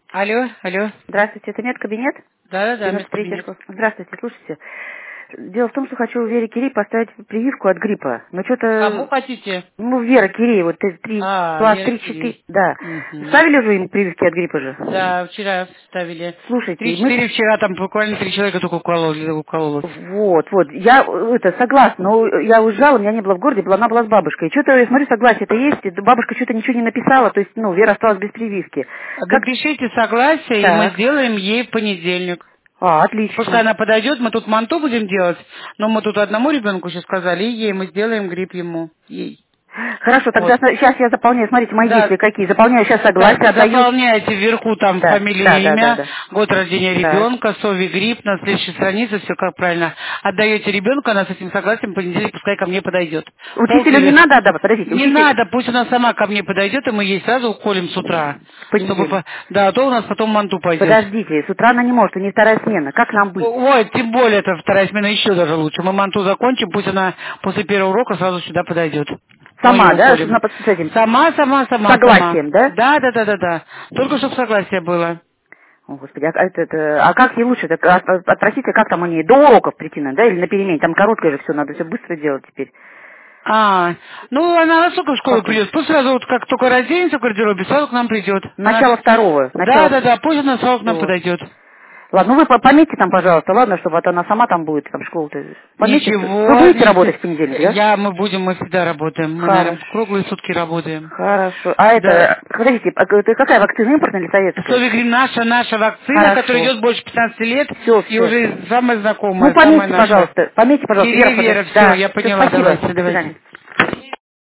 Алло, алло. Здравствуйте, это медкабинет? Да, 93 медкабинет. Здравствуйте, слушайте. Дело в том, что хочу Вере Кирей поставить прививку от гриппа. Но Кому что-то... хотите? Вера Кирей, вот 3, класс Вера 3-4, Кирей. да. Мгм. Ставили же им прививки от гриппа же? Да, вчера ставили. Слушайте, мы... 3-4 вчера, там буквально 3 человека только укололось. Вот, я согласна, но я уезжала, меня не было в городе, она была с бабушкой. И что-то, я смотрю, согласие-то есть, и бабушка что-то ничего не написала, то есть, Вера осталась без прививки. Как... Напишите согласие, и мы Так. сделаем ей в понедельник. Пускай Отлично. она подойдет, мы тут манту будем делать, но мы тут одному ребенку сейчас сказали, и ей мы сделаем грипп ему. Ей. Хорошо, тогда Вот. сейчас я заполняю, смотрите, мои Да. действия какие. Заполняю сейчас Так, согласие, отдаю... заполняйте вверху там Да, фамилию, имя, да. год рождения Так. ребенка, СОВИ, грипп, на следующей странице, все как правильно. Отдаете ребенку, она с этим согласен, в понедельник пускай ко мне подойдет. Учителю не надо отдавать, подождите, Не учитель... надо, пусть она сама ко мне подойдет, и мы ей сразу уколем с утра. В понедельник. Да, а то у нас потом манту пойдет. Подождите, с утра она не может, у нее вторая смена. Как нам быть? Ой, тем более, это вторая смена еще даже лучше. Мы манту закончим, пусть она после первого урока сразу сюда подойдет. Мы ее Сама, да, уколем. с этим? Сама. Согласием, да? Да. Только чтобы согласие было. О, Господи, а как ей лучше? Отпросите, как там у нее? До уроков прийти надо, да? Или на перемене? Там короткое же все, надо все быстро делать теперь. Она во сколько в школу Как вы? придет? Пусть сразу, вот как только разденется в гардеробе, сразу к нам придет. Начало второго. Да, пусть она сразу к нам Всё. подойдет. Ладно, вы пометьте там, пожалуйста, ладно, чтобы она сама там будет, там школу-то. Пометьте. Ничего, Вы будете работать в понедельник, да? мы всегда работаем. Мы, наверное, Хорошо. круглые сутки работаем. Хорошо. Да. Подождите, это какая вакцина, импортная или советская? Совигрин наша вакцина, Хорошо. которая идет больше 15 лет, Все. и уже самая знакомая, самая Пометьте, наша. пожалуйста. Вера, Да. я Всё, поняла, спасибо. давайте. До свидания.